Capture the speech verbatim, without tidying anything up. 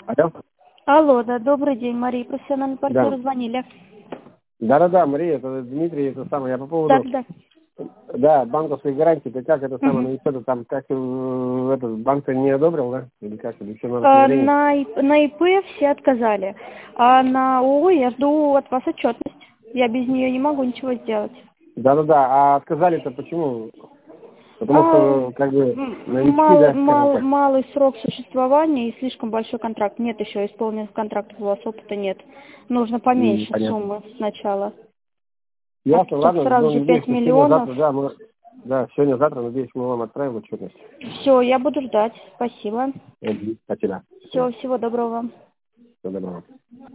Алло. Алло, да, добрый день, Мария, профессиональный партнер, Да. звонили. Да-да-да, Мария, это Дмитрий, это самое, я по поводу, Да-да-да. да, банковской гарантии, ты как это самое, Мгм. ну и что-то там, как э, этот банк не одобрил, да? Или как, или еще надо А, смотреть? на, И- на ИП все отказали, а на ООО я жду от вас отчетность. Я без нее не могу ничего сделать. Да-да-да, а отказали-то почему? Потому А, что, как бы, м, новички, мал, да, скажем мал- так. малый срок существования и слишком большой контракт. Нет еще исполненных контрактов, у вас опыта нет. Нужно М, поменьше понятно. суммы сначала. А Ясно, чтобы ладно, сразу ну, же пять надеюсь, что миллионов. сегодня-завтра, да, мы, да, сегодня-завтра, надеюсь, мы вам отправим отчетность. Все, я буду ждать. Спасибо. Мгм. Спасибо. Все, всего доброго вам. Всего доброго.